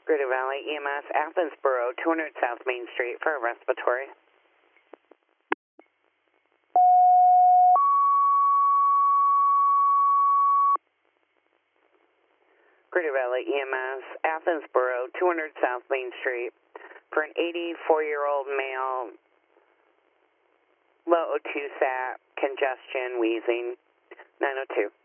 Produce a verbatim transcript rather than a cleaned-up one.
Greater Valley E M S, Athensboro, two hundred South Main Street for a respiratory. Greater Valley E M S, Athensboro, two hundred South Main Street for an eighty-four-year-old male, low O two sat, congestion, wheezing, nine oh two.